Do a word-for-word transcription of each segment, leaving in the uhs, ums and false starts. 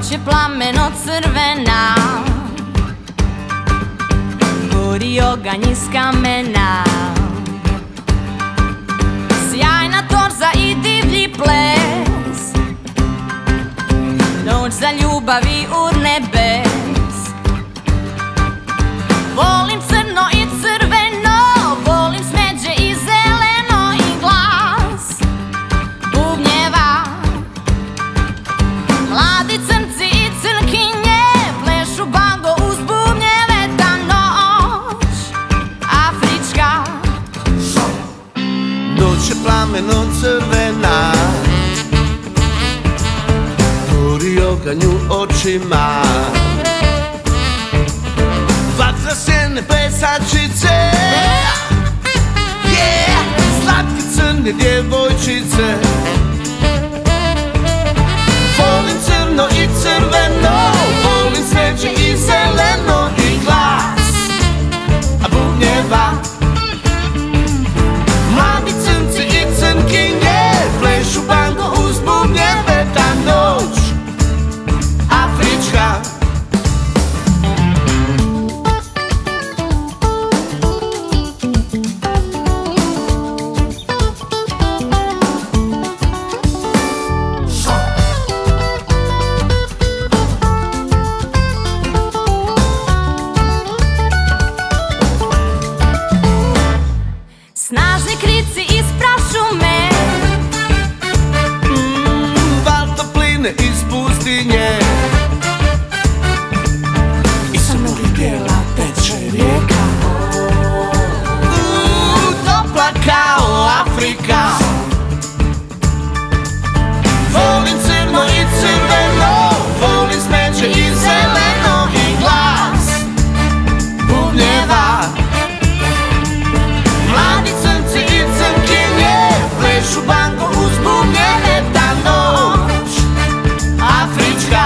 Noć je plameno crvena, gori oganj iz kamena. Sjajna torza i divlji ples, noć za ljubavi urnebes. Volim crno i crveno, volim smeđe i zeleno i glas bubnjeva. Mladi crnci i crnkinje plešu bango uz bubnjeve. Ta noć afrička, noć je plameno crvena, gori oganj u očima. Vatrasene plesačice, yeah, slatke crne djevojčice. Volim crno i crveno, volim smeđe i zeleno i glas bubnjeva. Mladi crnci i crnkinje plešu bango uz bubnjeve. Ta noć afrička, snažni krici iz prašume, mm, val topline iz pustinje. Iza novih tijela teče rijeka, uh, topla kao Afrika. Volim crno i crveno, volim smeđe i zeleno i glas bubnjeva. Mladi crnci i crnkinje plešu bango uz bubnjeve. Ta noć afrička,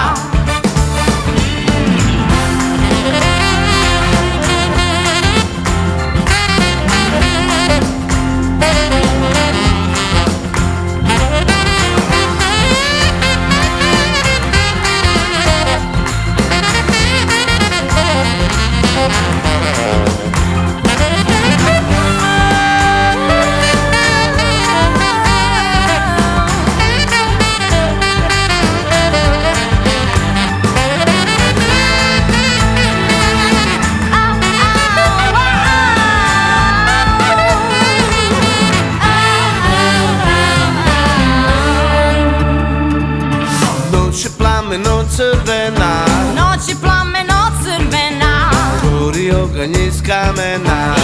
noć je plameno crvena, noć je plameno crvena, gori oganj iz kamena.